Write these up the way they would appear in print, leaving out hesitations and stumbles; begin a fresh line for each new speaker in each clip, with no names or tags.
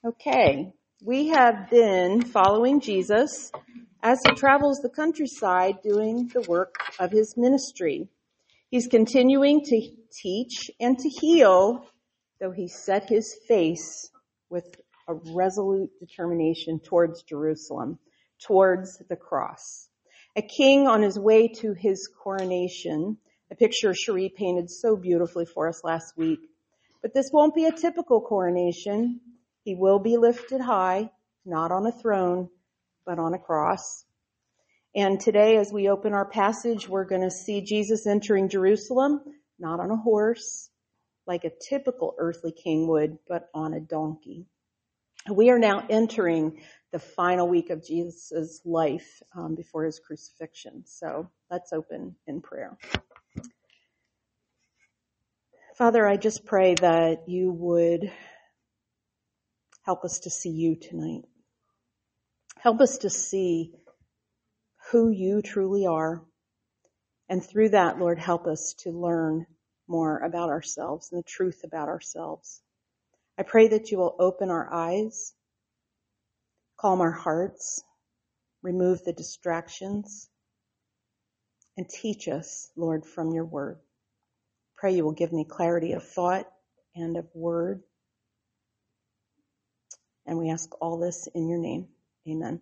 Okay, we have been following Jesus as he travels the countryside doing the work of his ministry. He's continuing to teach and to heal, though he set his face with a resolute determination towards Jerusalem, towards the cross. A king on his way to his coronation, a picture Cherie painted so beautifully for us last week. But this won't be a typical coronation. He will be lifted high, not on a throne, but on a cross. And today, as we open our passage, we're going to see Jesus entering Jerusalem, not on a horse, like a typical earthly king would, but on a donkey. We are now entering the final week of Jesus' life before his crucifixion. So let's open in prayer. Father, I just pray that you would help us to see you tonight. Help us to see who you truly are. And through that, Lord, help us to learn more about ourselves and the truth about ourselves. I pray that you will open our eyes, calm our hearts, remove the distractions, and teach us, Lord, from your word. Pray you will give me clarity of thought and of word. And we ask all this in your name. Amen.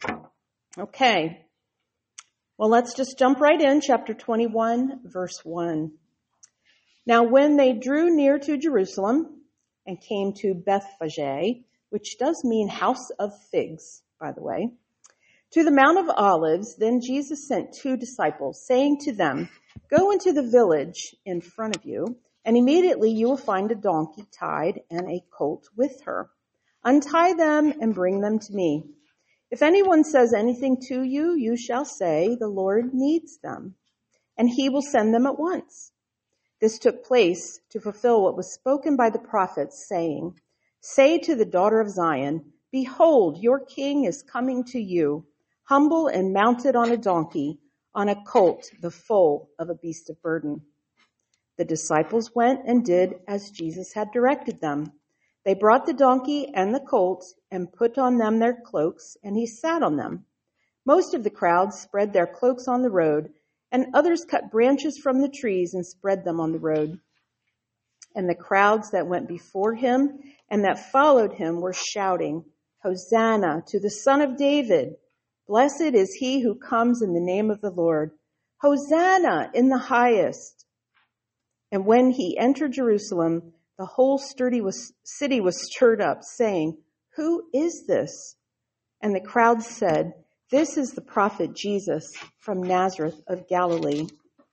Okay. Well, let's just jump right in. Chapter 21, verse 1. Now, when they drew near to Jerusalem and came to Bethphage, which does mean house of figs, by the way, to the Mount of Olives, then Jesus sent 2 disciples, saying to them, "Go into the village in front of you, and immediately you will find a donkey tied and a colt with her. Untie them and bring them to me. If anyone says anything to you, you shall say, 'The Lord needs them,' and he will send them at once." This took place to fulfill what was spoken by the prophets, saying, "Say to the daughter of Zion, behold, your king is coming to you, humble and mounted on a donkey, on a colt, the foal of a beast of burden." The disciples went and did as Jesus had directed them. They brought the donkey and the colt and put on them their cloaks, and he sat on them. Most of the crowd spread their cloaks on the road, and others cut branches from the trees and spread them on the road. And the crowds that went before him and that followed him were shouting, "Hosanna to the Son of David! Blessed is he who comes in the name of the Lord! Hosanna in the highest!" And when he entered Jerusalem, the whole city was stirred up, saying, "Who is this?" And the crowd said, "This is the prophet Jesus from Nazareth of Galilee."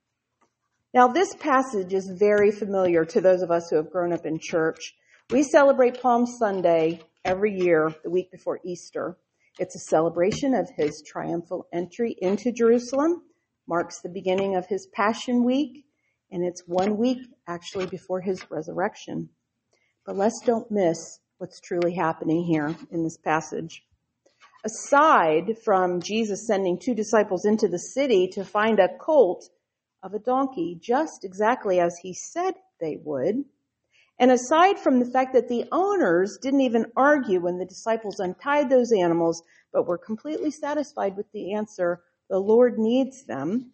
Now, this passage is very familiar to those of us who have grown up in church. We celebrate Palm Sunday every year, the week before Easter. It's a celebration of his triumphal entry into Jerusalem, marks the beginning of his Passion Week, and it's 1 week actually before his resurrection. But let's don't miss what's truly happening here in this passage. Aside from Jesus sending 2 disciples into the city to find a colt of a donkey, just exactly as he said they would, and aside from the fact that the owners didn't even argue when the disciples untied those animals, but were completely satisfied with the answer, "The Lord needs them,"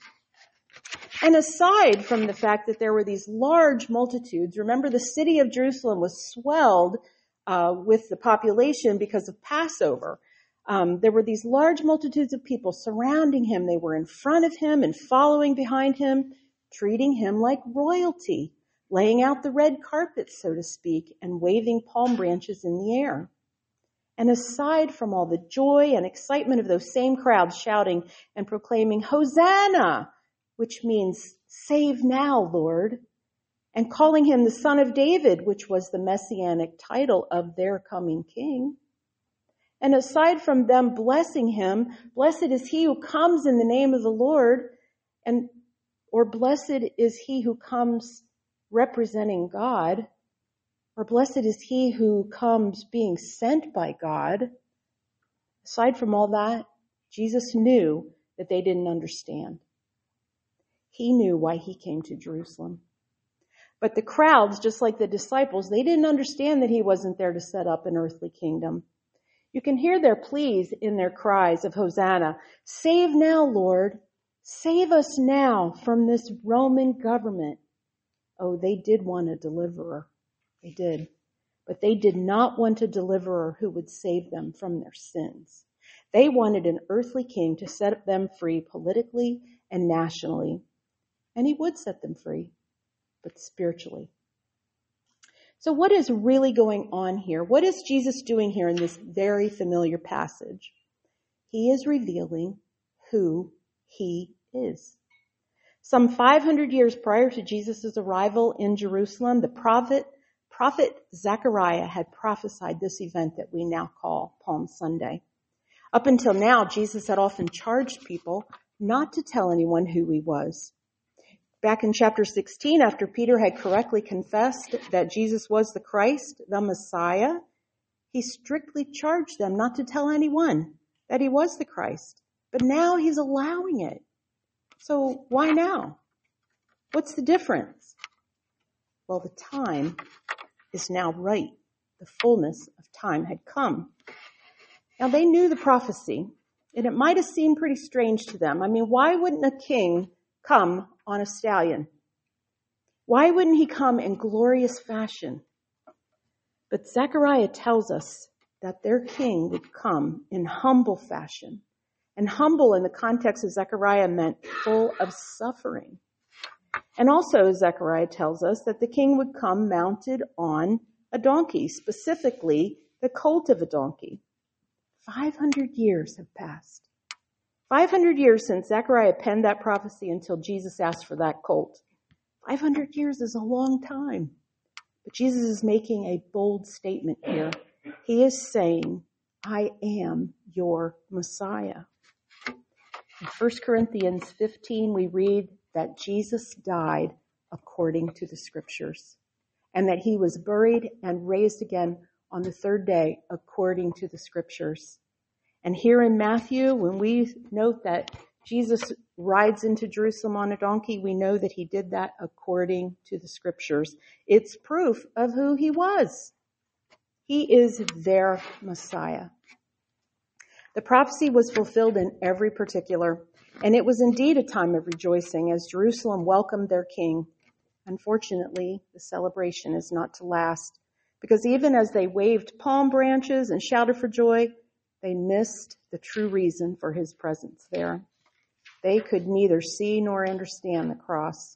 and aside from the fact that there were these large multitudes, remember the city of Jerusalem was swelled with the population because of Passover. There were these large multitudes of people surrounding him. They were in front of him and following behind him, treating him like royalty, laying out the red carpet, so to speak, and waving palm branches in the air. And aside from all the joy and excitement of those same crowds shouting and proclaiming, "Hosanna!" which means "Save now, Lord," and calling him the Son of David, which was the messianic title of their coming king. And aside from them blessing him, "Blessed is he who comes in the name of the Lord," or "Blessed is he who comes representing God," or "Blessed is he who comes being sent by God." Aside from all that, Jesus knew that they didn't understand. He knew why he came to Jerusalem. But the crowds, just like the disciples, they didn't understand that he wasn't there to set up an earthly kingdom. You can hear their pleas in their cries of Hosanna. Save now, Lord. Save us now from this Roman government. Oh, they did want a deliverer. They did. But they did not want a deliverer who would save them from their sins. They wanted an earthly king to set them free politically and nationally. And he would set them free, but spiritually. So what is really going on here? What is Jesus doing here in this very familiar passage? He is revealing who he is. Some 500 years prior to Jesus' arrival in Jerusalem, the prophet Zechariah had prophesied this event that we now call Palm Sunday. Up until now, Jesus had often charged people not to tell anyone who he was. Back in chapter 16, after Peter had correctly confessed that Jesus was the Christ, the Messiah, he strictly charged them not to tell anyone that he was the Christ. But now he's allowing it. So why now? What's the difference? Well, the time is now right. The fullness of time had come. Now they knew the prophecy, and it might have seemed pretty strange to them. I mean, why wouldn't a king come on a stallion? Why wouldn't he come in glorious fashion? But Zechariah tells us that their king would come in humble fashion. And humble in the context of Zechariah meant full of suffering. And also Zechariah tells us that the king would come mounted on a donkey, specifically the colt of a donkey. 500 years have passed. 500 years since Zechariah penned that prophecy until Jesus asked for that colt. 500 years is a long time. But Jesus is making a bold statement here. He is saying, I am your Messiah. In 1 Corinthians 15, we read that Jesus died according to the scriptures, and that he was buried and raised again on the third day according to the scriptures. And here in Matthew, when we note that Jesus rides into Jerusalem on a donkey, we know that he did that according to the scriptures. It's proof of who he was. He is their Messiah. The prophecy was fulfilled in every particular, and it was indeed a time of rejoicing as Jerusalem welcomed their king. Unfortunately, the celebration is not to last, because even as they waved palm branches and shouted for joy, they missed the true reason for his presence there. They could neither see nor understand the cross.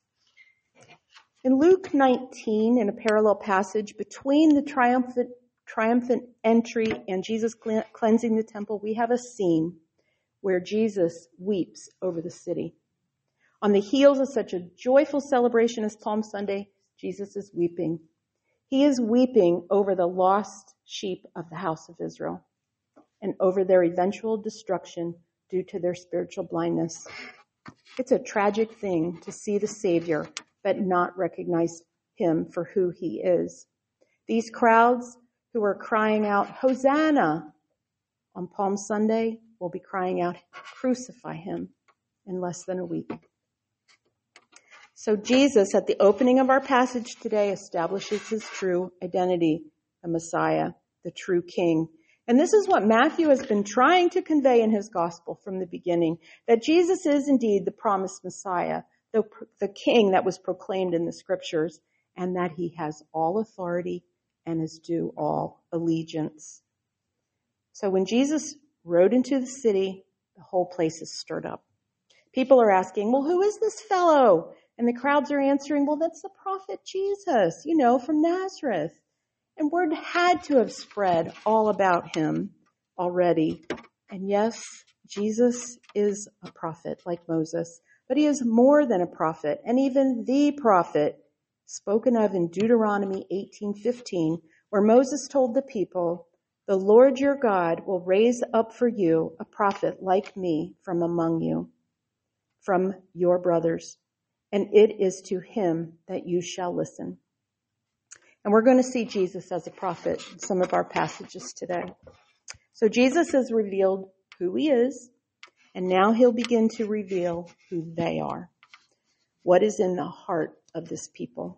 In Luke 19, in a parallel passage between the triumphant entry and Jesus cleansing the temple, we have a scene where Jesus weeps over the city. On the heels of such a joyful celebration as Palm Sunday, Jesus is weeping. He is weeping over the lost sheep of the house of Israel and over their eventual destruction due to their spiritual blindness. It's a tragic thing to see the Savior but not recognize him for who he is. These crowds who are crying out, Hosanna, on Palm Sunday will be crying out, crucify him, in less than a week. So Jesus, at the opening of our passage today, establishes his true identity, the Messiah, the true King. And this is what Matthew has been trying to convey in his gospel from the beginning, that Jesus is indeed the promised Messiah, the King that was proclaimed in the scriptures, and that he has all authority and is due all allegiance. So when Jesus rode into the city, the whole place is stirred up. People are asking, well, who is this fellow? And the crowds are answering, well, that's the prophet Jesus, from Nazareth. And word had to have spread all about him already. And yes, Jesus is a prophet like Moses, but he is more than a prophet, and even the prophet spoken of in Deuteronomy 18:15, where Moses told the people, the Lord your God will raise up for you a prophet like me from among you, from your brothers, and it is to him that you shall listen. And we're going to see Jesus as a prophet in some of our passages today. So Jesus has revealed who he is, and now he'll begin to reveal who they are. What is in the heart of this people?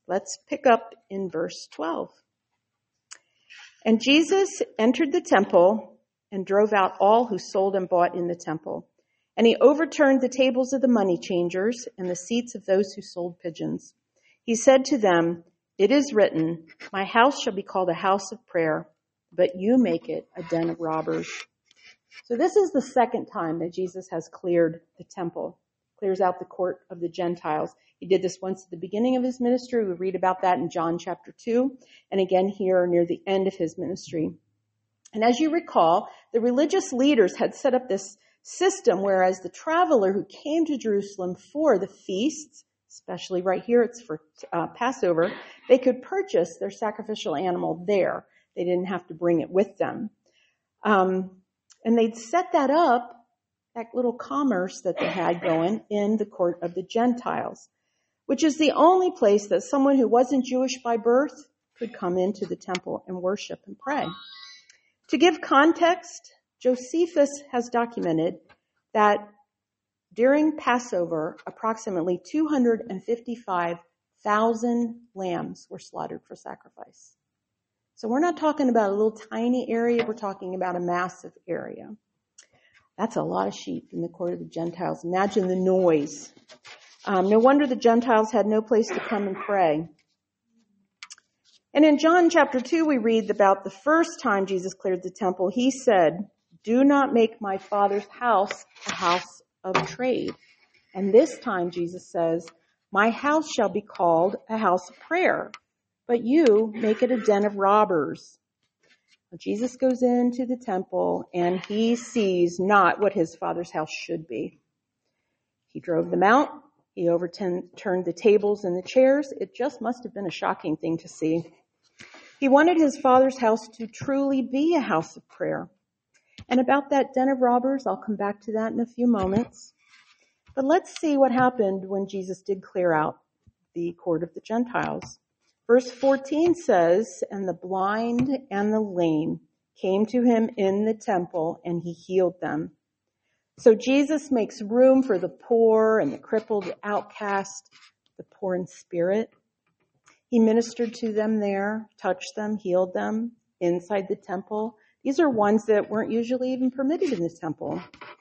Let's pick up in verse 12. And Jesus entered the temple and drove out all who sold and bought in the temple. And he overturned the tables of the money changers and the seats of those who sold pigeons. He said to them, "It is written, my house shall be called a house of prayer, but you make it a den of robbers." So this is the second time that Jesus has cleared the temple, clears out the court of the Gentiles. He did this once at the beginning of his ministry. We read about that in John chapter 2, and again here near the end of his ministry. And as you recall, the religious leaders had set up this system whereas the traveler who came to Jerusalem for the feasts, especially right here, it's for Passover, they could purchase their sacrificial animal there. They didn't have to bring it with them. And they'd set that up, that little commerce that they had going in the court of the Gentiles, which is the only place that someone who wasn't Jewish by birth could come into the temple and worship and pray. To give context, Josephus has documented that during Passover, approximately 255,000 lambs were slaughtered for sacrifice. So we're not talking about a little tiny area, we're talking about a massive area. That's a lot of sheep in the court of the Gentiles. Imagine the noise. No wonder the Gentiles had no place to come and pray. And in John chapter 2, we read about the first time Jesus cleared the temple. He said, "Do not make my Father's house a house of trade." And this time Jesus says, "My house shall be called a house of prayer, but you make it a den of robbers." Jesus goes into the temple and he sees not what his Father's house should be. He drove them out. He overturned the tables and the chairs. It just must have been a shocking thing to see. He wanted his Father's house to truly be a house of prayer. And about that den of robbers, I'll come back to that in a few moments. But let's see what happened when Jesus did clear out the court of the Gentiles. Verse 14 says, "And the blind and the lame came to him in the temple, and he healed them." So Jesus makes room for the poor and the crippled, the outcast, the poor in spirit. He ministered to them there, touched them, healed them inside the temple. These are ones that weren't usually even permitted in the temple.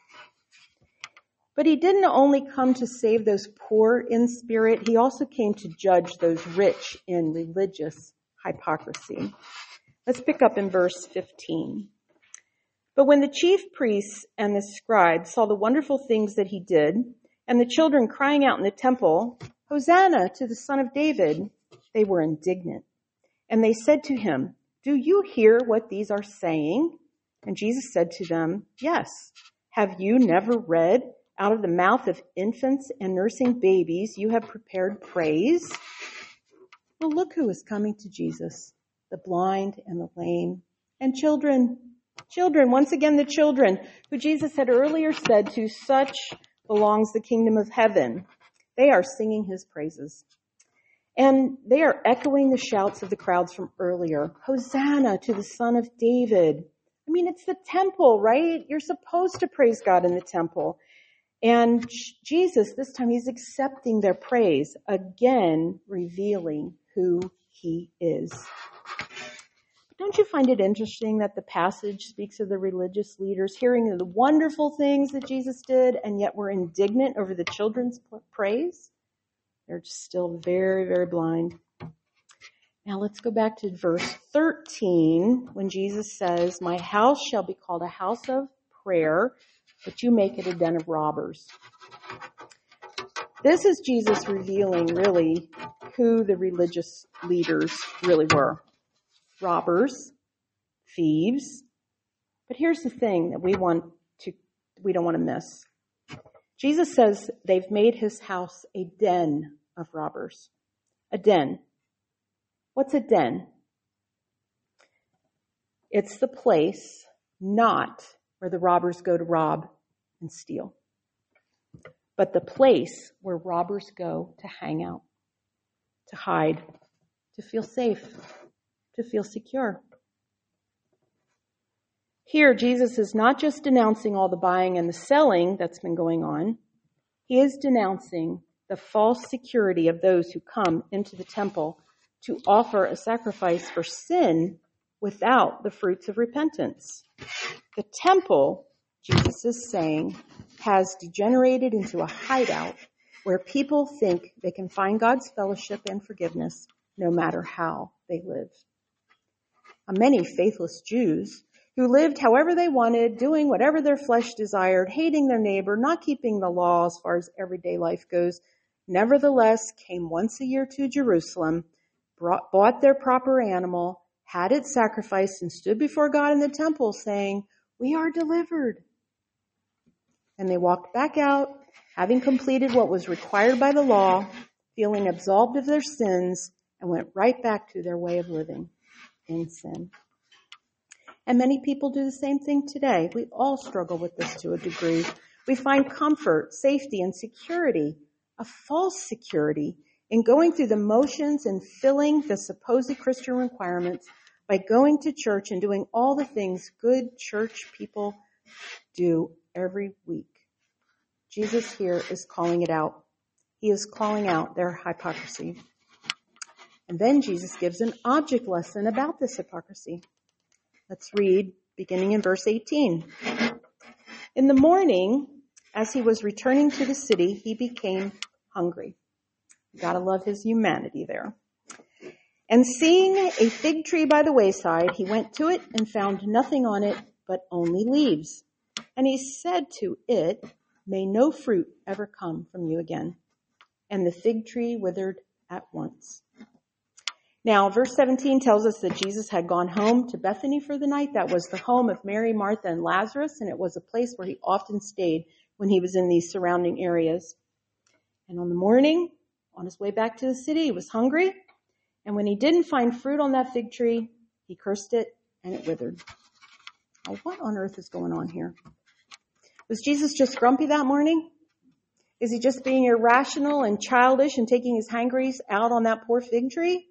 But he didn't only come to save those poor in spirit, he also came to judge those rich in religious hypocrisy. Let's pick up in verse 15. "But when the chief priests and the scribes saw the wonderful things that he did, and the children crying out in the temple, 'Hosanna to the Son of David,' they were indignant. And they said to him, 'Do you hear what these are saying?' And Jesus said to them, 'Yes. Have you never read, out of the mouth of infants and nursing babies, you have prepared praise?'" Well, look who is coming to Jesus, the blind and the lame and children. Children, once again, the children who Jesus had earlier said, "To such belongs the kingdom of heaven." They are singing his praises. And they are echoing the shouts of the crowds from earlier. "Hosanna to the Son of David." I mean, it's the temple, right? You're supposed to praise God in the temple. And Jesus, this time, he's accepting their praise, again revealing who he is. Don't you find it interesting that the passage speaks of the religious leaders hearing the wonderful things that Jesus did, and yet were indignant over the children's praise? They're still very, very blind. Now let's go back to verse 13, when Jesus says, "My house shall be called a house of prayer, but you make it a den of robbers." This is Jesus revealing really who the religious leaders really were. Robbers, thieves. But here's the thing that we don't want to miss. Jesus says they've made his house a den of robbers. A den. What's a den? It's the place not where the robbers go to rob and steal, but the place where robbers go to hang out, to hide, to feel safe, to feel secure. Here, Jesus is not just denouncing all the buying and the selling that's been going on. He is denouncing the false security of those who come into the temple to offer a sacrifice for sin without the fruits of repentance. The temple, Jesus is saying, has degenerated into a hideout where people think they can find God's fellowship and forgiveness no matter how they live. Many faithless Jews who lived however they wanted, doing whatever their flesh desired, hating their neighbor, not keeping the law as far as everyday life goes, nevertheless came once a year to Jerusalem, bought their proper animal, had it sacrificed, and stood before God in the temple saying, "We are delivered." And they walked back out, having completed what was required by the law, feeling absolved of their sins, and went right back to their way of living in sin. And many people do the same thing today. We all struggle with this to a degree. We find comfort, safety, and security, a false security, in going through the motions and filling the supposed Christian requirements by going to church and doing all the things good church people do every week. Jesus here is calling it out. He is calling out their hypocrisy. And then Jesus gives an object lesson about this hypocrisy. Let's read, beginning in verse 18. In the morning, as he was returning to the city, he became hungry. You gotta love his humanity there. And seeing a fig tree by the wayside, he went to it and found nothing on it but only leaves. And he said to it, "May no fruit ever come from you again." And the fig tree withered at once. Now, verse 17 tells us that Jesus had gone home to Bethany for the night. That was the home of Mary, Martha, and Lazarus, and it was a place where he often stayed when he was in these surrounding areas. And on the morning, on his way back to the city, he was hungry, and when he didn't find fruit on that fig tree, he cursed it, and it withered. Now, what on earth is going on here? Was Jesus just grumpy that morning? Is he just being irrational and childish and taking his hangries out on that poor fig tree?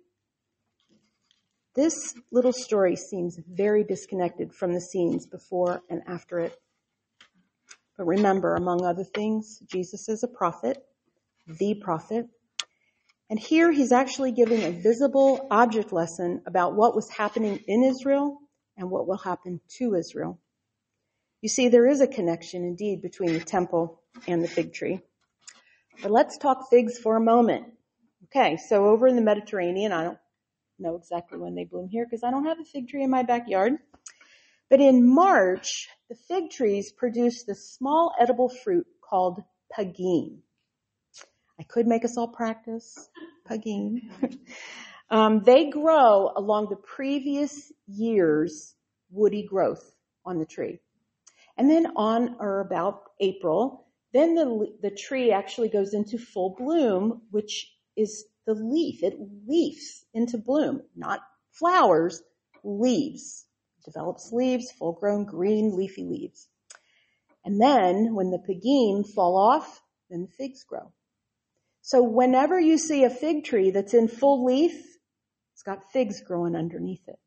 This little story seems very disconnected from the scenes before and after it. But remember, among other things, Jesus is a prophet, the prophet. And here he's actually giving a visible object lesson about what was happening in Israel and what will happen to Israel. You see, there is a connection indeed between the temple and the fig tree. But let's talk figs for a moment. Okay, so over in the Mediterranean, I don't know exactly when they bloom here because I don't have a fig tree in my backyard. But in March, the fig trees produce this small edible fruit called pagine. I could make us all practice pagine. They grow along the previous year's woody growth on the tree. And then on or about April, then the tree actually goes into full bloom, which is the leaf. It leaves into bloom, not flowers, leaves. It develops leaves, full-grown green leafy leaves. And then when the pagine fall off, then the figs grow. So whenever you see a fig tree that's in full leaf, it's got figs growing underneath it.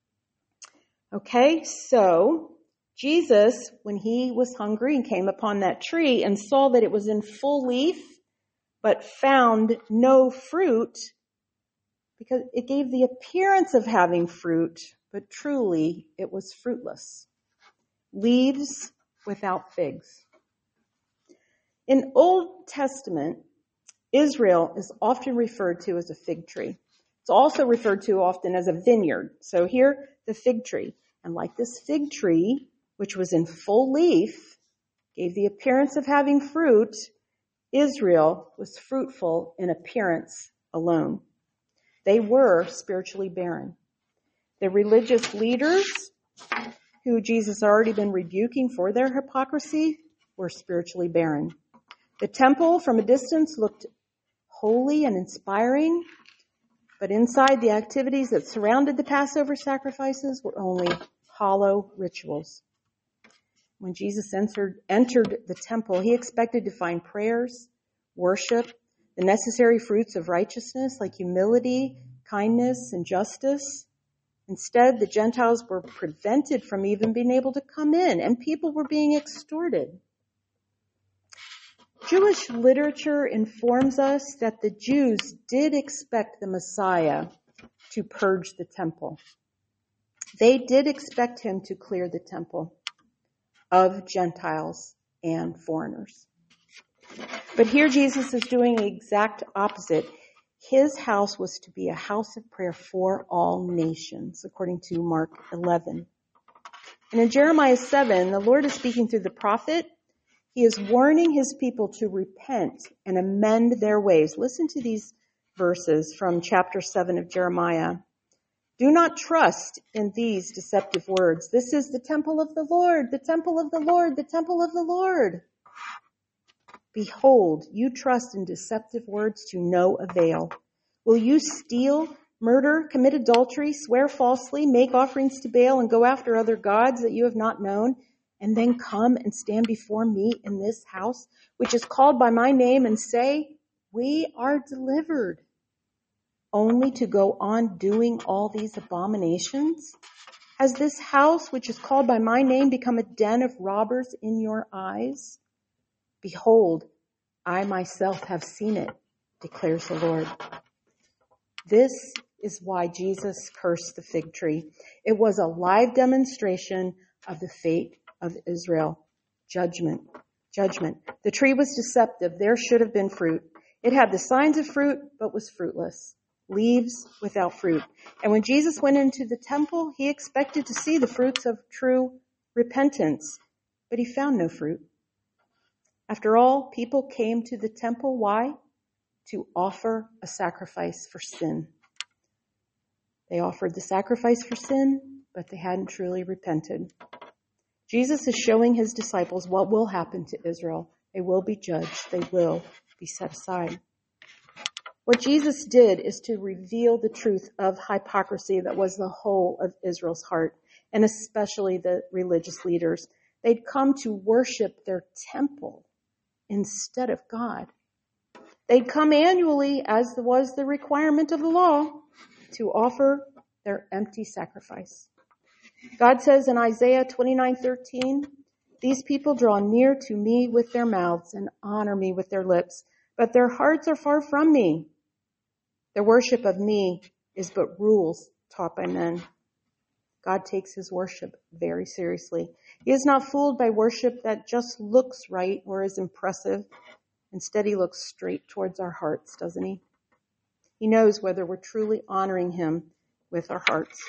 Okay, so Jesus, when he was hungry and came upon that tree and saw that it was in full leaf, but found no fruit, because it gave the appearance of having fruit, but truly it was fruitless. Leaves without figs. In Old Testament, Israel is often referred to as a fig tree. It's also referred to often as a vineyard. So here, the fig tree. And like this fig tree, which was in full leaf, gave the appearance of having fruit, Israel was fruitful in appearance alone. They were spiritually barren. The religious leaders, who Jesus had already been rebuking for their hypocrisy, were spiritually barren. The temple from a distance looked holy and inspiring, but inside the activities that surrounded the Passover sacrifices were only hollow rituals. When Jesus entered the temple, he expected to find prayers, worship, the necessary fruits of righteousness like humility, kindness, and justice. Instead, the Gentiles were prevented from even being able to come in, and people were being extorted. Jewish literature informs us that the Jews did expect the Messiah to purge the temple. They did expect him to clear the temple of Gentiles and foreigners. But here Jesus is doing the exact opposite. His house was to be a house of prayer for all nations, according to Mark 11. And in Jeremiah 7, the Lord is speaking through the prophet. He is warning his people to repent and amend their ways. Listen to these verses from chapter 7 of Jeremiah. Do not trust in these deceptive words. This is the temple of the Lord, the temple of the Lord, the temple of the Lord. Behold, you trust in deceptive words to no avail. Will you steal, murder, commit adultery, swear falsely, make offerings to Baal, and go after other gods that you have not known, and then come and stand before me in this house, which is called by my name, and say, we are delivered, only to go on doing all these abominations? Has this house, which is called by my name, become a den of robbers in your eyes? Behold, I myself have seen it, declares the Lord. This is why Jesus cursed the fig tree. It was a live demonstration of the fate of Israel. Judgment. The tree was deceptive. There should have been fruit. It had the signs of fruit, but was fruitless. Leaves without fruit. And when Jesus went into the temple, he expected to see the fruits of true repentance, but he found no fruit. After all, people came to the temple. Why? To offer a sacrifice for sin. They offered the sacrifice for sin, but they hadn't truly repented. Jesus is showing his disciples what will happen to Israel. They will be judged. They will be set aside. What Jesus did is to reveal the truth of hypocrisy that was the whole of Israel's heart, and especially the religious leaders. They'd come to worship their temple instead of God. They'd come annually, as was the requirement of the law, to offer their empty sacrifice. God says in Isaiah 29:13, these people draw near to me with their mouths and honor me with their lips, but their hearts are far from me. Their worship of me is but rules taught by men. God takes his worship very seriously. He is not fooled by worship that just looks right or is impressive. Instead, he looks straight towards our hearts, doesn't he? He knows whether we're truly honoring him with our hearts.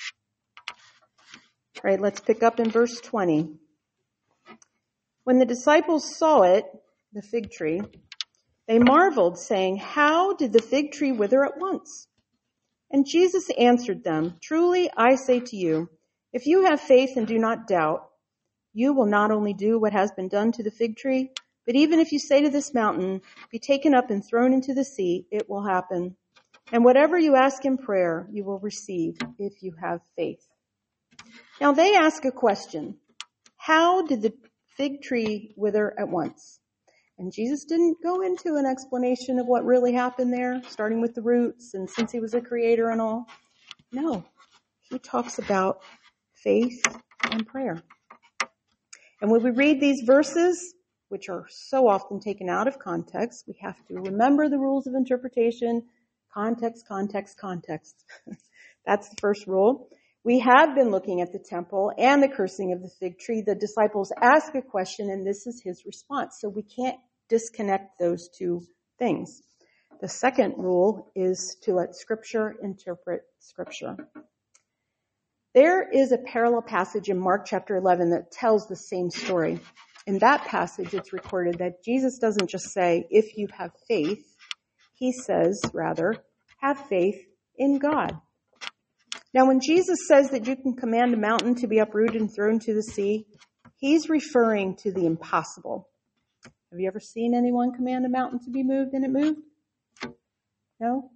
All right, let's pick up in verse 20. When the disciples saw it, the fig tree, they marveled, saying, how did the fig tree wither at once? And Jesus answered them, truly I say to you, if you have faith and do not doubt, you will not only do what has been done to the fig tree, but even if you say to this mountain, be taken up and thrown into the sea, it will happen. And whatever you ask in prayer, you will receive if you have faith. Now they ask a question. How did the fig tree wither at once? And Jesus didn't go into an explanation of what really happened there, starting with the roots and since he was a creator and all. No, he talks about faith and prayer. And when we read these verses, which are so often taken out of context, we have to remember the rules of interpretation. Context. That's the first rule. We have been looking at the temple and the cursing of the fig tree. The disciples ask a question, and this is his response. So we can't disconnect those two things. The second rule is to let Scripture interpret Scripture. There is a parallel passage in Mark chapter 11 that tells the same story. In that passage, it's recorded that Jesus doesn't just say, if you have faith, he says, rather, have faith in God. Now, when Jesus says that you can command a mountain to be uprooted and thrown into the sea, he's referring to the impossible. Have you ever seen anyone command a mountain to be moved and it moved? No?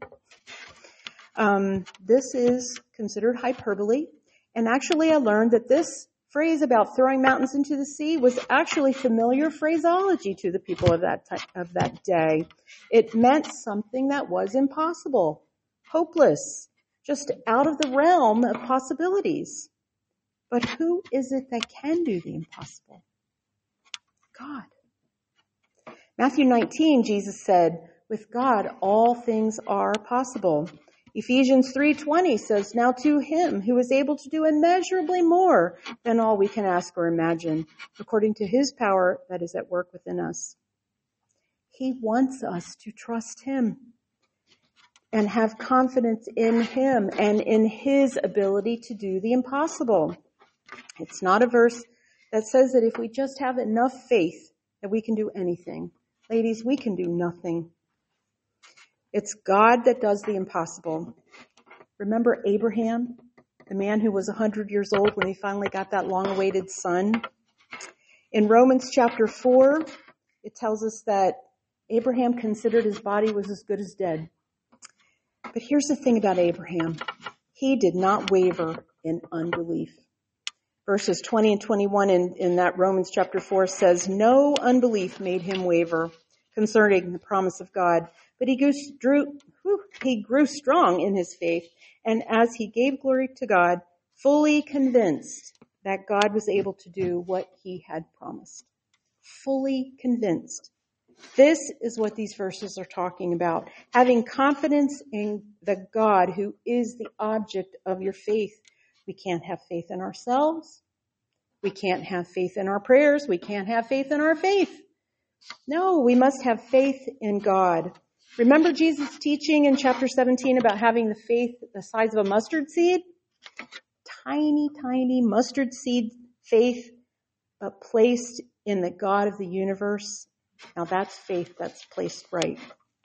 This is considered hyperbole. And actually, I learned that this phrase about throwing mountains into the sea was actually familiar phraseology to the people of that day. It meant something that was impossible, hopeless, just out of the realm of possibilities. But who is it that can do the impossible? God. Matthew 19, Jesus said, with God, all things are possible. Ephesians 3:20 says, now to him who is able to do immeasurably more than all we can ask or imagine, according to his power that is at work within us. He wants us to trust him and have confidence in him and in his ability to do the impossible. It's not a verse that says that if we just have enough faith that we can do anything. Ladies, we can do nothing. It's God that does the impossible. Remember Abraham, the man who was 100 years old when he finally got that long-awaited son? In Romans chapter 4, it tells us that Abraham considered his body was as good as dead. But here's the thing about Abraham. He did not waver in unbelief. Verses 20 and 21 in that Romans chapter 4 says, no unbelief made him waver concerning the promise of God, but he grew strong in his faith, and as he gave glory to God, fully convinced that God was able to do what he had promised. Fully convinced. This is what these verses are talking about. Having confidence in the God who is the object of your faith. We can't have faith in ourselves. We can't have faith in our prayers. We can't have faith in our faith. No, we must have faith in God. Remember Jesus' teaching in chapter 17 about having the faith the size of a mustard seed? Tiny, tiny mustard seed faith, but placed in the God of the universe. Now that's faith that's placed right.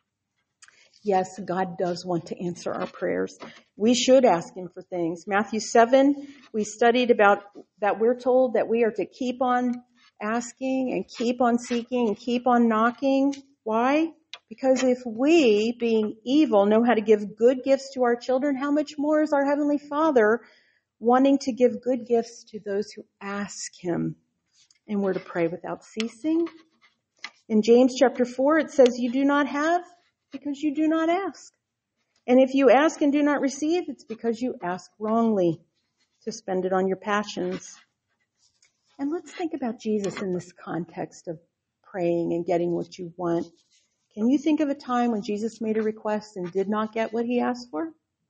Yes, God does want to answer our prayers. We should ask him for things. Matthew 7, we studied about that we're told that we are to keep on asking and keep on seeking and keep on knocking. Why? Because if we, being evil, know how to give good gifts to our children, how much more is our Heavenly Father wanting to give good gifts to those who ask him? And we're to pray without ceasing. In James chapter 4, it says, you do not have because you do not ask. And if you ask and do not receive, it's because you ask wrongly to spend it on your passions. And let's think about Jesus in this context of praying and getting what you want. Can you think of a time when Jesus made a request and did not get what he asked for?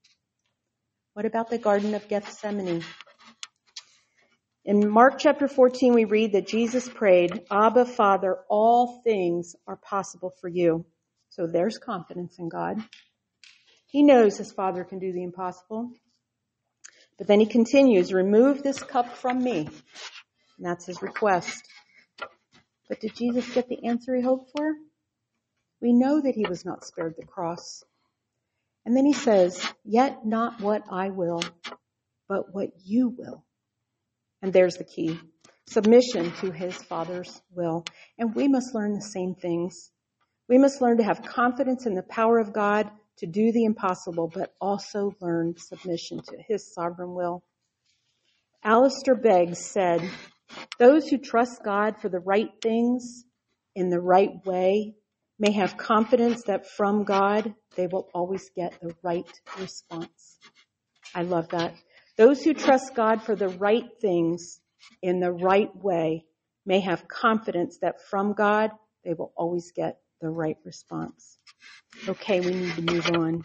What about the Garden of Gethsemane? In Mark chapter 14, we read that Jesus prayed, Abba, Father, all things are possible for you. So there's confidence in God. He knows his Father can do the impossible. But then he continues, remove this cup from me. And that's his request. But did Jesus get the answer he hoped for? We know that he was not spared the cross. And then he says, yet not what I will, but what you will. And there's the key. Submission to his Father's will. And we must learn the same things. We must learn to have confidence in the power of God to do the impossible, but also learn submission to his sovereign will. Alistair Beggs said, those who trust God for the right things in the right way may have confidence that from God they will always get the right response. I love that. Those who trust God for the right things in the right way may have confidence that from God they will always get the right response. Okay, we need to move on.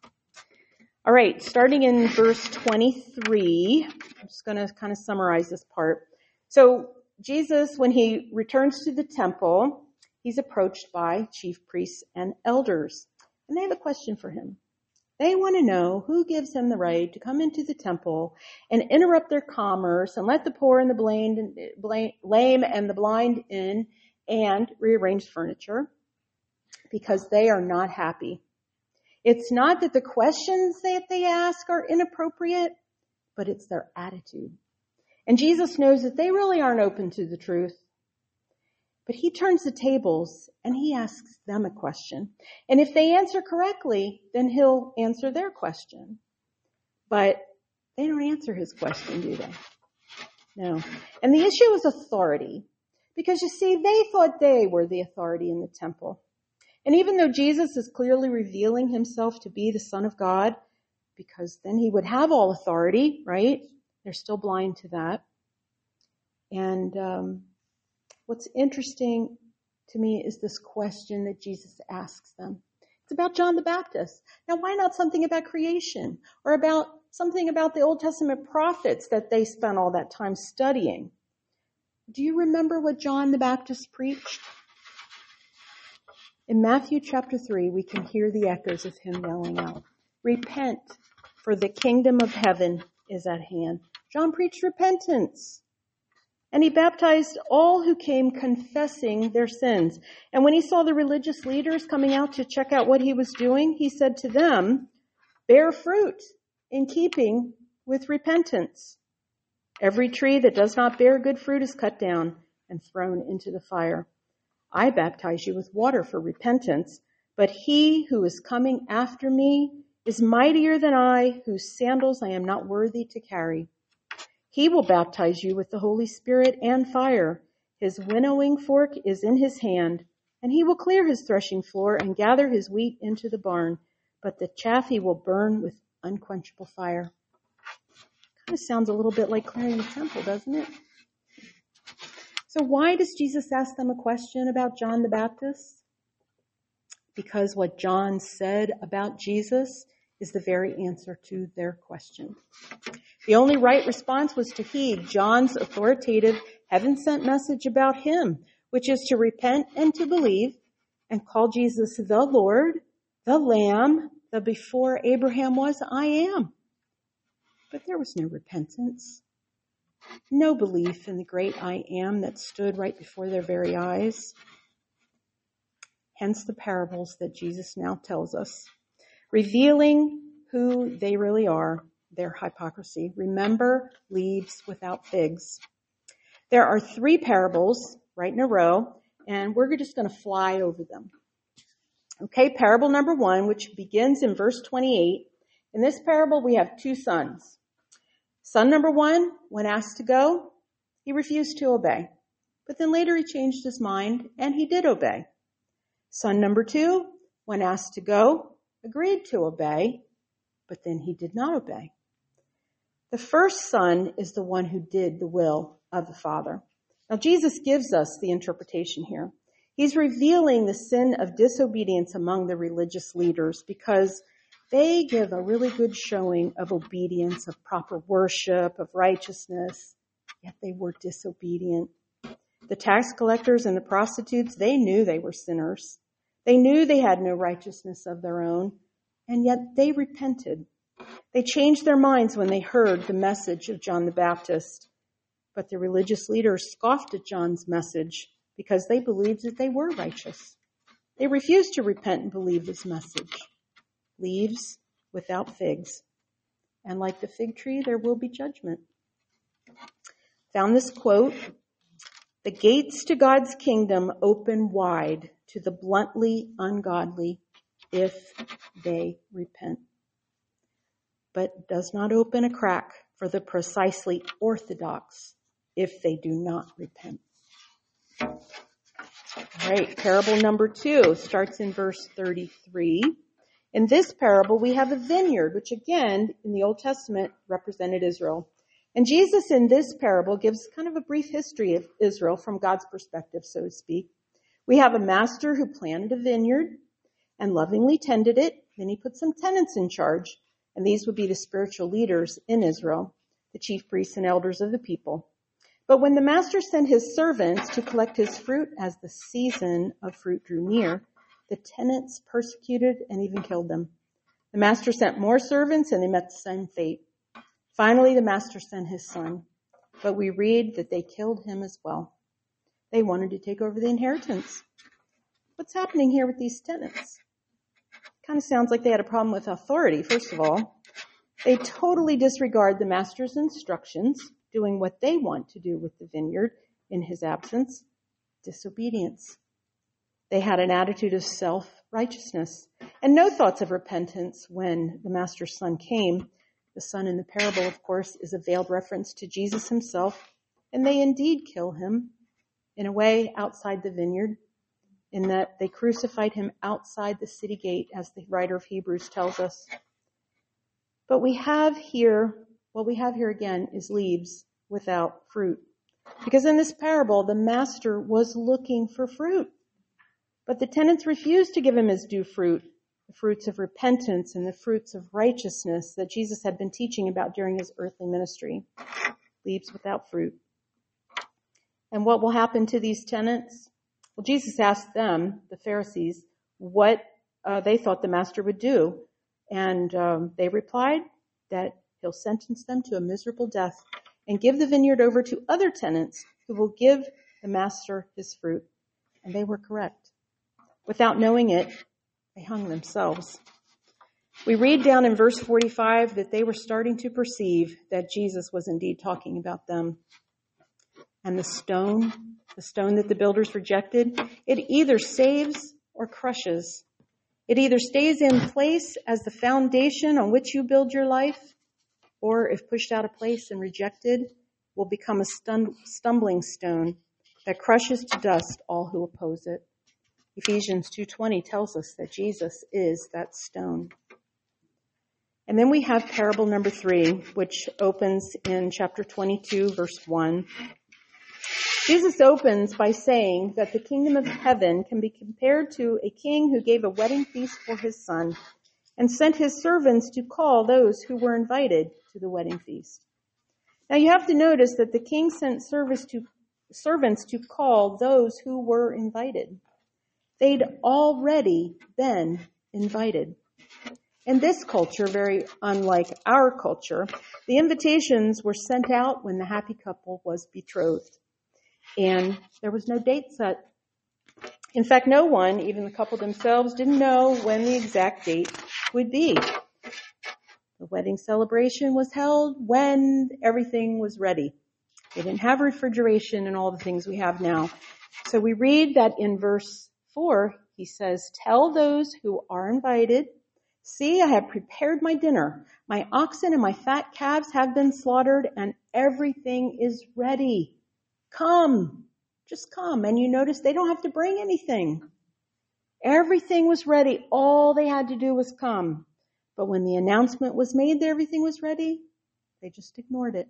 All right, starting in verse 23, I'm just going to kind of summarize this part. So Jesus, when he returns to the temple, he's approached by chief priests and elders, and they have a question for him. They want to know who gives him the right to come into the temple and interrupt their commerce and let the poor and the lame and the blind in and rearrange furniture, because they are not happy. It's not that the questions that they ask are inappropriate, but it's their attitude. And Jesus knows that they really aren't open to the truth. But he turns the tables and he asks them a question. And if they answer correctly, then he'll answer their question. But they don't answer his question, do they? No. And the issue is authority. Because you see, they thought they were the authority in the temple. And even though Jesus is clearly revealing himself to be the Son of God, because then he would have all authority, right? They're still blind to that. And what's interesting to me is this question that Jesus asks them. It's about John the Baptist. Now, why not something about creation or about something about the Old Testament prophets that they spent all that time studying? Do you remember what John the Baptist preached? In Matthew chapter 3, we can hear the echoes of him yelling out, "Repent, for the kingdom of heaven is at hand." John preached repentance. And he baptized all who came confessing their sins. And when he saw the religious leaders coming out to check out what he was doing, he said to them, "Bear fruit in keeping with repentance. Every tree that does not bear good fruit is cut down and thrown into the fire. I baptize you with water for repentance, but he who is coming after me is mightier than I, whose sandals I am not worthy to carry. He will baptize you with the Holy Spirit and fire. His winnowing fork is in his hand, and he will clear his threshing floor and gather his wheat into the barn, but the chaff he will burn with unquenchable fire." Kind of sounds a little bit like clearing the temple, doesn't it? So why does Jesus ask them a question about John the Baptist? Because what John said about Jesus is the very answer to their question. The only right response was to heed John's authoritative heaven-sent message about him, which is to repent and to believe and call Jesus the Lord, the Lamb, the before Abraham was, I am. But there was no repentance, no belief in the great I am that stood right before their very eyes. Hence the parables that Jesus now tells us, revealing who they really are, their hypocrisy. Remember, leaves without figs. There are 3 parables right in a row, and we're just going to fly over them. Okay, parable number 1, which begins in verse 28. In this parable, we have 2 sons. Son number 1, when asked to go, he refused to obey. But then later he changed his mind, and he did obey. Son number 2, when asked to go, agreed to obey, but then he did not obey. The first son is the one who did the will of the Father. Now, Jesus gives us the interpretation here. He's revealing the sin of disobedience among the religious leaders because they give a really good showing of obedience, of proper worship, of righteousness, yet they were disobedient. The tax collectors and the prostitutes, they knew they were sinners. They knew they had no righteousness of their own, and yet they repented. They changed their minds when they heard the message of John the Baptist. But the religious leaders scoffed at John's message because they believed that they were righteous. They refused to repent and believe his message. Leaves without figs. And like the fig tree, there will be judgment. Found this quote, "The gates to God's kingdom open wide to the bluntly ungodly if they repent, but does not open a crack for the precisely orthodox if they do not repent." All right, parable number 2 starts in verse 33. In this parable, we have a vineyard, which again, in the Old Testament, represented Israel. And Jesus in this parable gives kind of a brief history of Israel from God's perspective, so to speak. We have a master who planted a vineyard and lovingly tended it. Then he put some tenants in charge, and these would be the spiritual leaders in Israel, the chief priests and elders of the people. But when the master sent his servants to collect his fruit as the season of fruit drew near, the tenants persecuted and even killed them. The master sent more servants, and they met the same fate. Finally, the master sent his son, but we read that they killed him as well. They wanted to take over the inheritance. What's happening here with these tenants? Kind of sounds like they had a problem with authority, first of all. They totally disregard the master's instructions, doing what they want to do with the vineyard in his absence. Disobedience. They had an attitude of self-righteousness and no thoughts of repentance when the master's son came. The son in the parable, of course, is a veiled reference to Jesus himself, and they indeed kill him in a way outside the vineyard, in that they crucified him outside the city gate, as the writer of Hebrews tells us. But what we have here again is leaves without fruit. Because in this parable, the master was looking for fruit. But the tenants refused to give him his due fruit, the fruits of repentance and the fruits of righteousness that Jesus had been teaching about during his earthly ministry. Leaves without fruit. And what will happen to these tenants? Well, Jesus asked them, the Pharisees, what they thought the master would do. And they replied that he'll sentence them to a miserable death and give the vineyard over to other tenants who will give the master his fruit. And they were correct. Without knowing it, they hung themselves. We read down in verse 45 that they were starting to perceive that Jesus was indeed talking about them. And the stone that the builders rejected, it either saves or crushes. It either stays in place as the foundation on which you build your life, or if pushed out of place and rejected, will become a stumbling stone that crushes to dust all who oppose it. Ephesians 2:20 tells us that Jesus is that stone. And then we have parable number 3, which opens in chapter 22, verse 1. Jesus opens by saying that the kingdom of heaven can be compared to a king who gave a wedding feast for his son and sent his servants to call those who were invited to the wedding feast. Now you have to notice that the king sent servants to call those who were invited. They'd already been invited. In this culture, very unlike our culture, the invitations were sent out when the happy couple was betrothed. And there was no date set. In fact, no one, even the couple themselves, didn't know when the exact date would be. The wedding celebration was held when everything was ready. They didn't have refrigeration and all the things we have now. So we read that in verse 4, he says, "Tell those who are invited, see, I have prepared my dinner. My oxen and my fat calves have been slaughtered, and everything is ready. Come, just come." And you notice they don't have to bring anything. Everything was ready. All they had to do was come. But when the announcement was made that everything was ready, they just ignored it.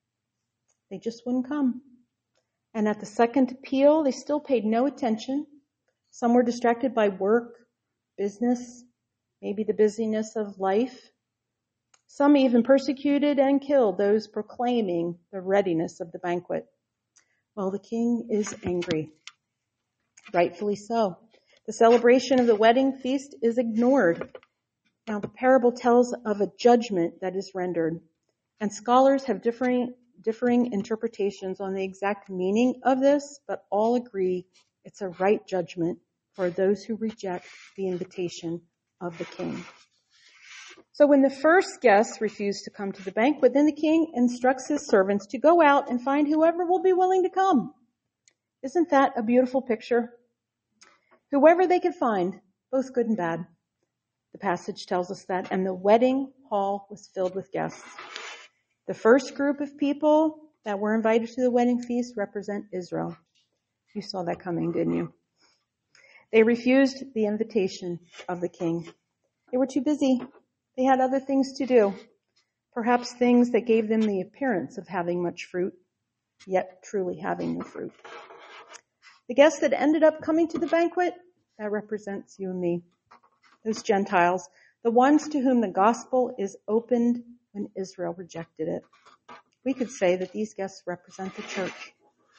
They just wouldn't come. And at the second appeal, they still paid no attention. Some were distracted by work, business, maybe the busyness of life. Some even persecuted and killed those proclaiming the readiness of the banquet. Well, the king is angry. Rightfully so. The celebration of the wedding feast is ignored. Now, the parable tells of a judgment that is rendered. And scholars have differing interpretations on the exact meaning of this, but all agree it's a right judgment for those who reject the invitation of the king. So when the first guests refuse to come to the banquet, then the king instructs his servants to go out and find whoever will be willing to come. Isn't that a beautiful picture? Whoever they could find, both good and bad. The passage tells us that, and the wedding hall was filled with guests. The first group of people that were invited to the wedding feast represent Israel. You saw that coming, didn't you? They refused the invitation of the king. They were too busy. They had other things to do, perhaps things that gave them the appearance of having much fruit, yet truly having no fruit. The guests that ended up coming to the banquet, that represents you and me, those Gentiles, the ones to whom the gospel is opened when Israel rejected it. We could say that these guests represent the church.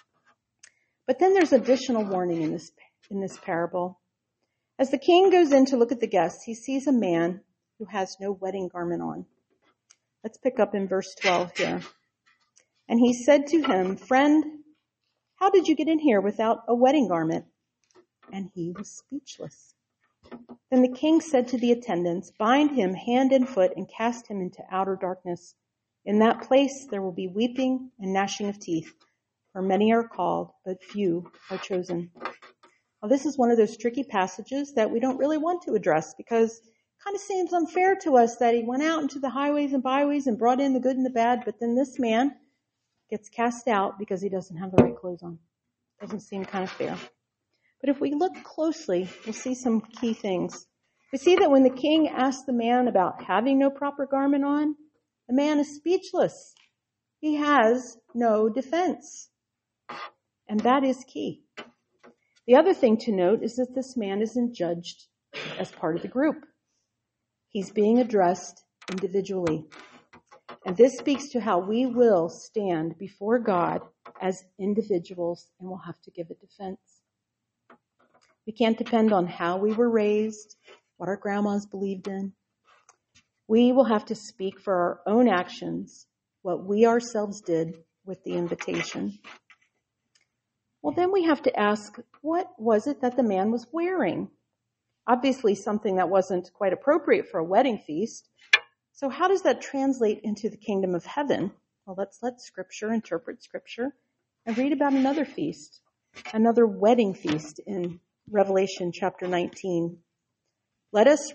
But then there's additional warning in this parable. As the king goes in to look at the guests, he sees a man who has no wedding garment on. Let's pick up in verse 12 here. And he said to him, "Friend, how did you get in here without a wedding garment?" And he was speechless. Then the king said to the attendants, "Bind him hand and foot and cast him into outer darkness. In that place there will be weeping and gnashing of teeth, for many are called, but few are chosen." Well, this is one of those tricky passages that we don't really want to address because kind of seems unfair to us that he went out into the highways and byways and brought in the good and the bad, but then this man gets cast out because he doesn't have the right clothes on. Doesn't seem kind of fair. But if we look closely, we'll see some key things. We see that when the king asked the man about having no proper garment on, the man is speechless. He has no defense. And that is key. The other thing to note is that this man isn't judged as part of the group. He's being addressed individually. And this speaks to how we will stand before God as individuals and will have to give a defense. We can't depend on how we were raised, what our grandmas believed in. We will have to speak for our own actions, what we ourselves did with the invitation. Well, then we have to ask, what was it that the man was wearing? Obviously something that wasn't quite appropriate for a wedding feast. So how does that translate into the kingdom of heaven? Well, let's let Scripture interpret Scripture and read about another feast, another wedding feast in Revelation chapter 19. Let us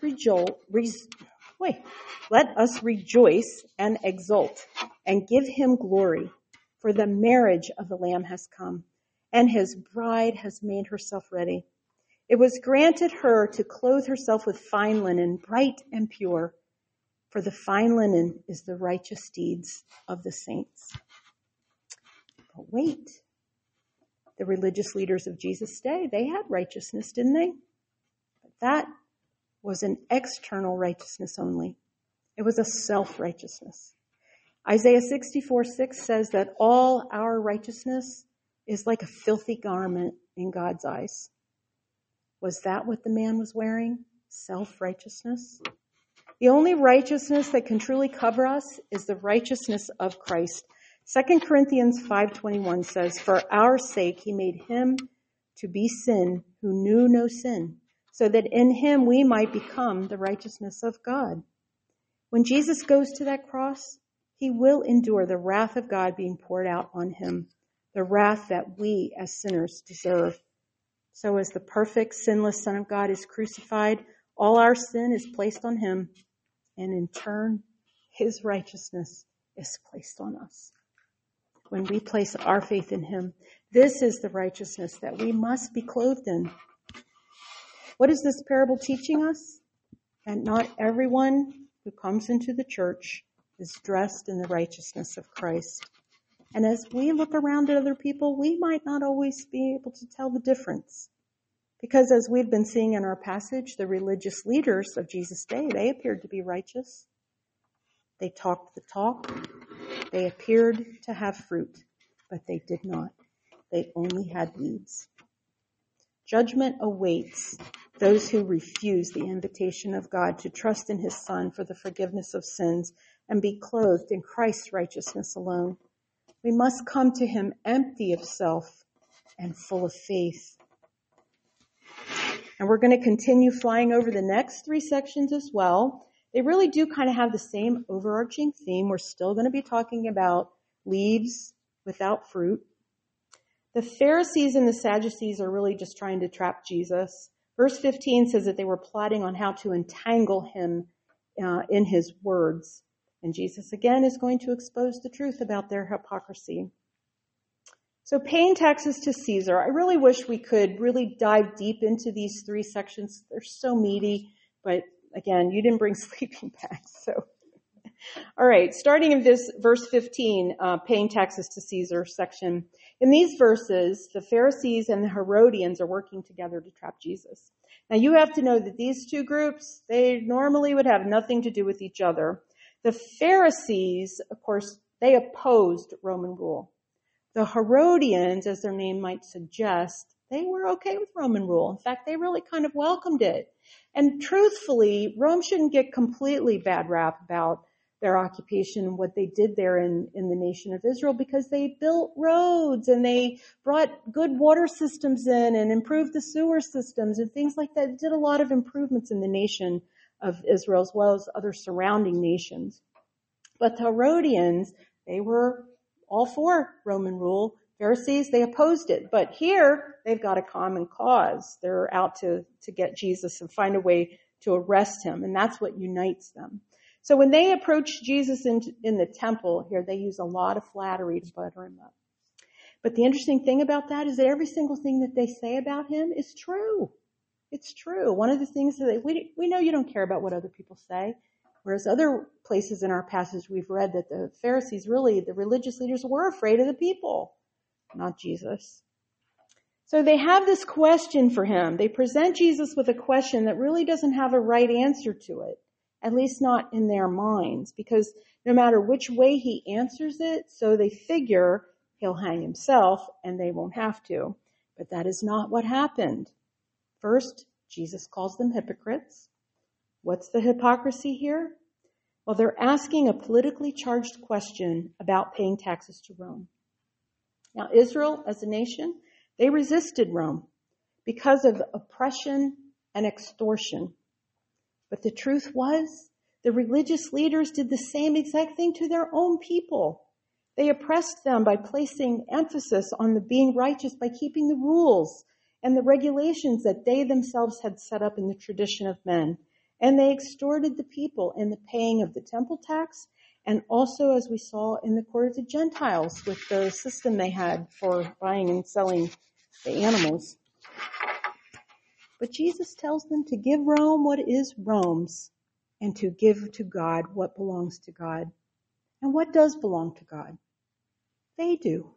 rejoice and exult and give him glory, for the marriage of the Lamb has come, and his bride has made herself ready. It was granted her to clothe herself with fine linen, bright and pure, for the fine linen is the righteous deeds of the saints. But wait, the religious leaders of Jesus' day, they had righteousness, didn't they? But that was an external righteousness only. It was a self-righteousness. Isaiah 64:6 says that all our righteousness is like a filthy garment in God's eyes. Was that what the man was wearing? Self-righteousness? The only righteousness that can truly cover us is the righteousness of Christ. 2 Corinthians 5:21 says, "For our sake he made him to be sin who knew no sin, so that in him we might become the righteousness of God." When Jesus goes to that cross, he will endure the wrath of God being poured out on him, the wrath that we as sinners deserve. So as the perfect, sinless Son of God is crucified, all our sin is placed on him, and in turn, his righteousness is placed on us. When we place our faith in him, this is the righteousness that we must be clothed in. What is this parable teaching us? That not everyone who comes into the church is dressed in the righteousness of Christ. And as we look around at other people, we might not always be able to tell the difference. Because as we've been seeing in our passage, the religious leaders of Jesus' day, they appeared to be righteous. They talked the talk. They appeared to have fruit, but they did not. They only had weeds. Judgment awaits those who refuse the invitation of God to trust in his Son for the forgiveness of sins and be clothed in Christ's righteousness alone. We must come to him empty of self and full of faith. And we're going to continue flying over the next 3 sections as well. They really do kind of have the same overarching theme. We're still going to be talking about leaves without fruit. The Pharisees and the Sadducees are really just trying to trap Jesus. Verse 15 says that they were plotting on how to entangle him in his words. And Jesus again is going to expose the truth about their hypocrisy. So paying taxes to Caesar. I really wish we could really dive deep into these 3 sections. They're so meaty, but again, you didn't bring sleeping bags. So, all right, starting in this verse 15, paying taxes to Caesar section. In these verses, the Pharisees and the Herodians are working together to trap Jesus. Now you have to know that these 2 groups, they normally would have nothing to do with each other. The Pharisees, of course, they opposed Roman rule. The Herodians, as their name might suggest, they were okay with Roman rule. In fact, they really kind of welcomed it. And truthfully, Rome shouldn't get completely bad rap about their occupation and what they did there in the nation of Israel, because they built roads and they brought good water systems in and improved the sewer systems and things like that. They did a lot of improvements in the nation of Israel as well as other surrounding nations. But the Herodians, they were all for Roman rule. Pharisees, they opposed it. But here, they've got a common cause. They're out to get Jesus and find a way to arrest him. And that's what unites them. So when they approach Jesus in the temple here, they use a lot of flattery to butter him up. But the interesting thing about that is that every single thing that they say about him is true. It's true. One of the things that we know you don't care about what other people say. Whereas other places in our passage we've read that the Pharisees, really, the religious leaders, were afraid of the people, not Jesus. So they have this question for him. They present Jesus with a question that really doesn't have a right answer to it, at least not in their minds, because no matter which way he answers it, so they figure he'll hang himself and they won't have to. But that is not what happened. First, Jesus calls them hypocrites. What's the hypocrisy here? Well, they're asking a politically charged question about paying taxes to Rome. Now, Israel as a nation, they resisted Rome because of oppression and extortion. But the truth was, the religious leaders did the same exact thing to their own people. They oppressed them by placing emphasis on the being righteous by keeping the rules and the regulations that they themselves had set up in the tradition of men. And they extorted the people in the paying of the temple tax, and also, as we saw in the court of the Gentiles, with the system they had for buying and selling the animals. But Jesus tells them to give Rome what is Rome's, and to give to God what belongs to God. And what does belong to God? They do.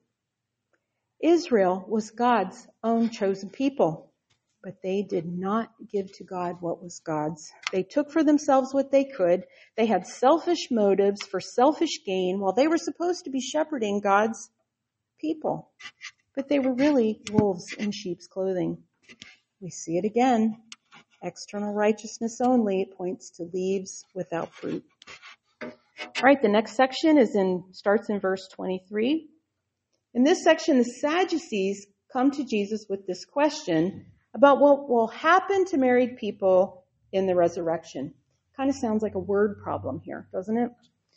Israel was God's own chosen people, but they did not give to God what was God's. They took for themselves what they could. They had selfish motives for selfish gain while they were supposed to be shepherding God's people. But they were really wolves in sheep's clothing. We see it again. External righteousness only points to leaves without fruit. All right, the next section starts in verse 23. In this section, the Sadducees come to Jesus with this question about what will happen to married people in the resurrection. Kind of sounds like a word problem here, doesn't it?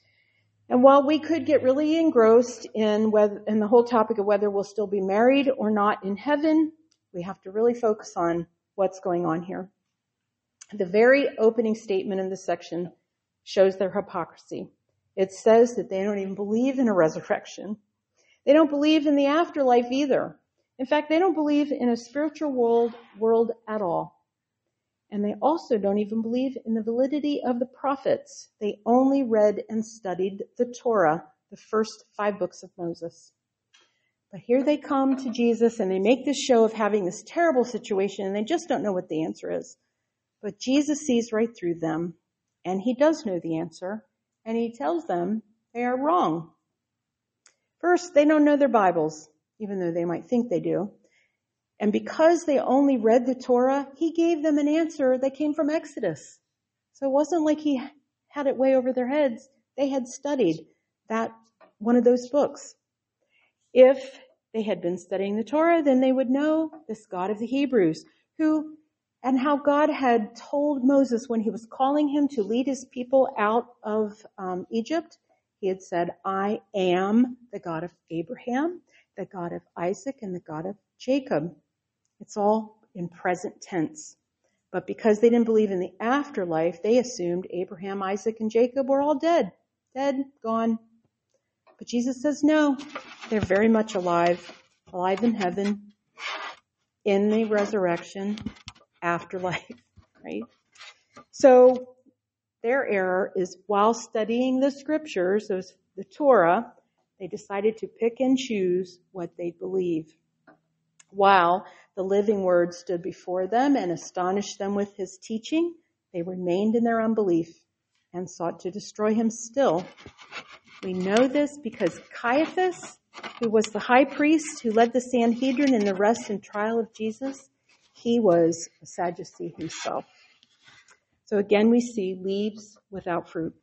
And while we could get really engrossed in the whole topic of whether we'll still be married or not in heaven, we have to really focus on what's going on here. The very opening statement in this section shows their hypocrisy. It says that they don't even believe in a resurrection. They don't believe in the afterlife either. In fact, they don't believe in a spiritual world at all. And they also don't even believe in the validity of the prophets. They only read and studied the Torah, the first 5 books of Moses. But here they come to Jesus and they make this show of having this terrible situation and they just don't know what the answer is. But Jesus sees right through them and he does know the answer and he tells them they are wrong. First, they don't know their Bibles, even though they might think they do. And because they only read the Torah, he gave them an answer that came from Exodus. So it wasn't like he had it way over their heads. They had studied one of those books. If they had been studying the Torah, then they would know this God of the Hebrews, and how God had told Moses when he was calling him to lead his people out of Egypt, he had said, I am the God of Abraham, the God of Isaac, and the God of Jacob. It's all in present tense. But because they didn't believe in the afterlife, they assumed Abraham, Isaac, and Jacob were all dead, gone. But Jesus says, no, they're very much alive in heaven, in the resurrection, afterlife, right? So their error is while studying the scriptures, the Torah, they decided to pick and choose what they believe. While the living word stood before them and astonished them with his teaching, they remained in their unbelief and sought to destroy him still. We know this because Caiaphas, who was the high priest who led the Sanhedrin in the arrest and trial of Jesus, he was a Sadducee himself. So again, we see leaves without fruit.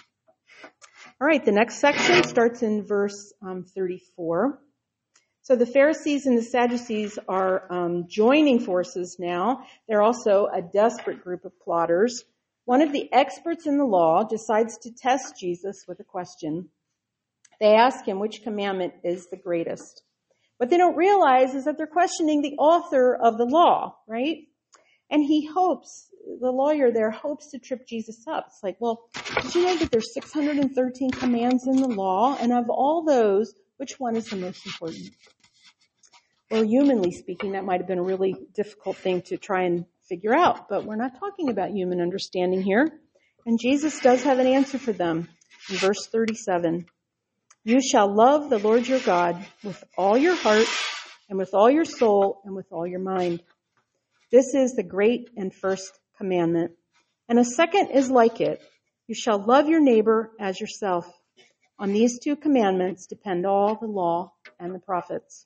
All right, the next section starts in verse 34. So the Pharisees and the Sadducees are joining forces now. They're also a desperate group of plotters. One of the experts in the law decides to test Jesus with a question. They ask him which commandment is the greatest. What they don't realize is that they're questioning the author of the law, right? And the lawyer there hopes to trip Jesus up. It's like, well, did you know that there's 613 commands in the law? And of all those, which one is the most important? Well, humanly speaking, that might have been a really difficult thing to try and figure out, but we're not talking about human understanding here. And Jesus does have an answer for them in verse 37. You shall love the Lord your God with all your heart and with all your soul, and with all your mind. This is the great and first commandment. And a second is like it. You shall love your neighbor as yourself. On these two commandments depend all the law and the prophets.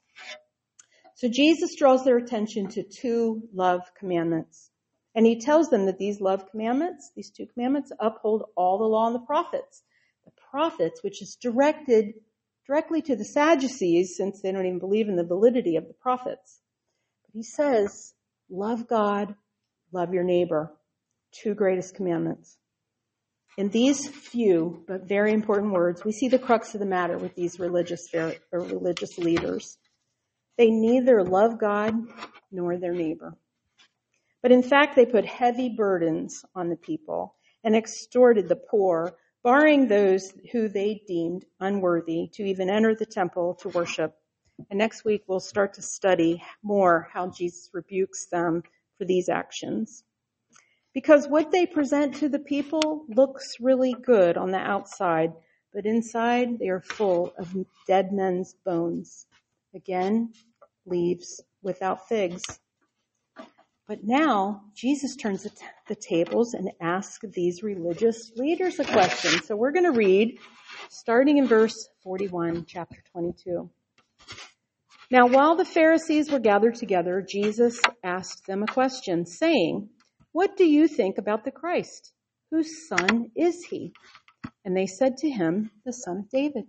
So Jesus draws their attention to two love commandments. And he tells them that these love commandments, these two commandments, uphold all the law and the prophets. The prophets, which is directed directly to the Sadducees, since they don't even believe in the validity of the prophets. But he says, love God, love your neighbor. Two greatest commandments. In these few but very important words, we see the crux of the matter with these religious leaders. They neither love God nor their neighbor. But in fact, they put heavy burdens on the people and extorted the poor, barring those who they deemed unworthy to even enter the temple to worship. And next week, we'll start to study more how Jesus rebukes them for these actions. Because what they present to the people looks really good on the outside, but inside they are full of dead men's bones. Again, leaves without figs. But now Jesus turns the tables and asks these religious leaders a question. So we're going to read starting in verse 41, chapter 22. Now, while the Pharisees were gathered together, Jesus asked them a question, saying, "What do you think about the Christ? Whose son is he?" And they said to him, "The son of David."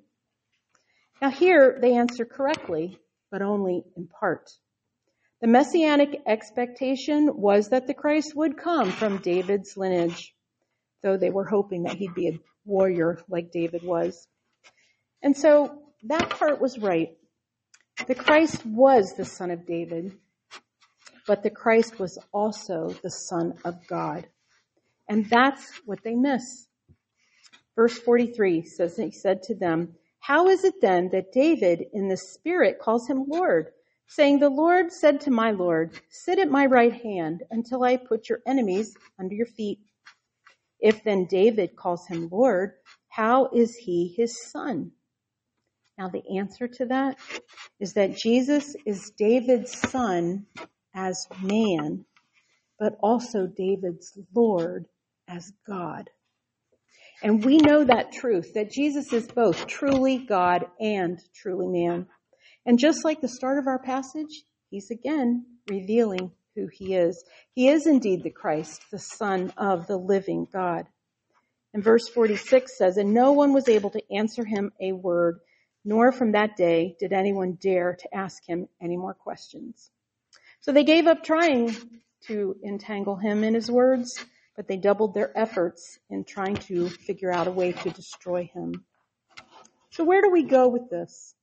Now here they answer correctly, but only in part. The messianic expectation was that the Christ would come from David's lineage, though they were hoping that he'd be a warrior like David was. And so that part was right. The Christ was the son of David, but the Christ was also the Son of God. And that's what they miss. Verse 43 says, he said to them, "How is it then that David in the Spirit calls him Lord, saying, 'The Lord said to my Lord, sit at my right hand until I put your enemies under your feet'? If then David calls him Lord, how is he his son?" Now the answer to that is that Jesus is David's son as man, but also David's Lord as God. And we know that truth, that Jesus is both truly God and truly man. And just like the start of our passage, he's again revealing who he is. He is indeed the Christ, the Son of the living God. And verse 46 says, "And no one was able to answer him a word, nor from that day did anyone dare to ask him any more questions." So they gave up trying to entangle him in his words, but they doubled their efforts in trying to figure out a way to destroy him. So where do we go with this?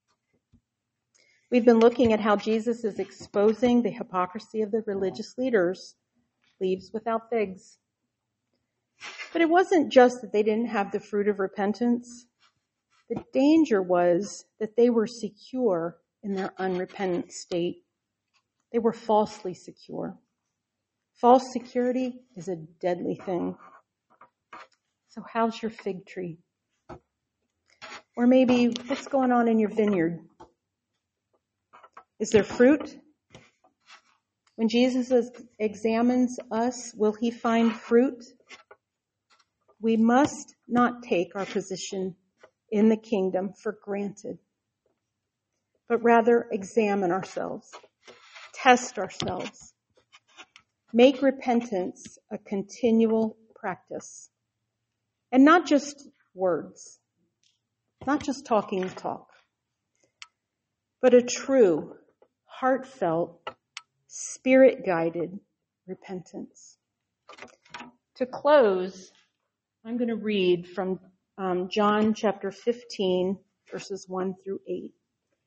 We've been looking at how Jesus is exposing the hypocrisy of the religious leaders, leaves without figs. But it wasn't just that they didn't have the fruit of repentance. The danger was that they were secure in their unrepentant state. They were falsely secure. False security is a deadly thing. So how's your fig tree? Or maybe what's going on in your vineyard? Is there fruit? When Jesus examines us, will he find fruit? We must not take our position in the kingdom for granted, but rather examine ourselves, test ourselves, make repentance a continual practice, and not just words, not just talking the talk, but a true, heartfelt, spirit-guided repentance. To close, I'm going to read from John chapter 15, verses 1 through 8.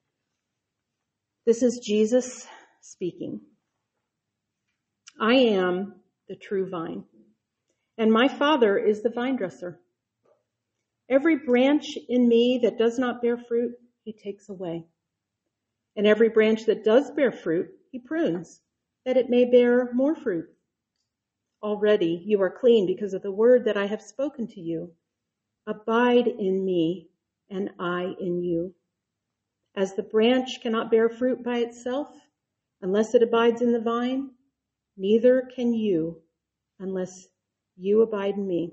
This is Jesus speaking. "I am the true vine, and my Father is the vine dresser. Every branch in me that does not bear fruit, he takes away. And every branch that does bear fruit, he prunes, that it may bear more fruit. Already you are clean because of the word that I have spoken to you. Abide in me, and I in you. As the branch cannot bear fruit by itself unless it abides in the vine, neither can you unless you abide in me.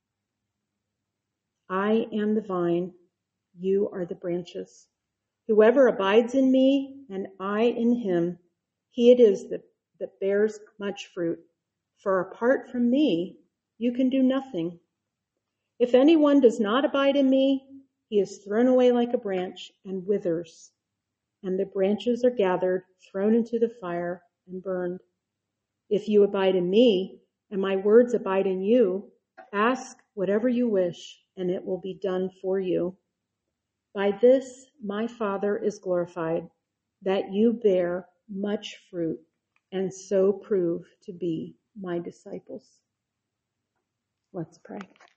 I am the vine, you are the branches. Whoever abides in me and I in him, he it is that bears much fruit. For apart from me, you can do nothing. If anyone does not abide in me, he is thrown away like a branch and withers, and the branches are gathered, thrown into the fire, and burned. If you abide in me, and my words abide in you, ask whatever you wish, and it will be done for you. By this my Father is glorified, that you bear much fruit, and so prove to be my disciples. Let's pray.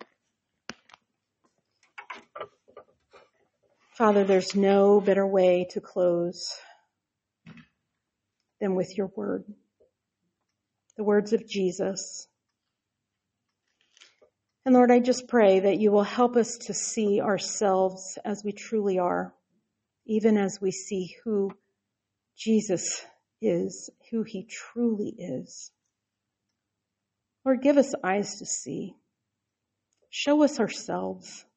Father, there's no better way to close than with your word, the words of Jesus. And Lord, I just pray that you will help us to see ourselves as we truly are, even as we see who Jesus is, who he truly is. Lord, give us eyes to see. Show us ourselves.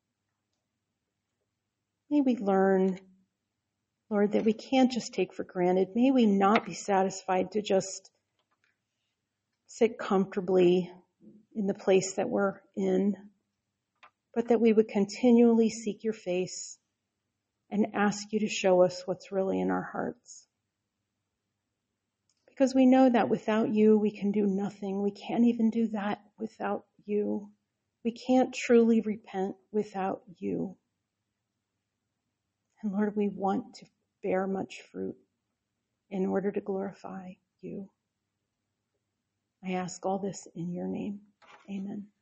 May we learn, Lord, that we can't just take for granted. May we not be satisfied to just sit comfortably in the place that we're in, but that we would continually seek your face and ask you to show us what's really in our hearts. Because we know that without you, we can do nothing. We can't even do that without you. We can't truly repent without you. And Lord, we want to bear much fruit in order to glorify you. I ask all this in your name. Amen.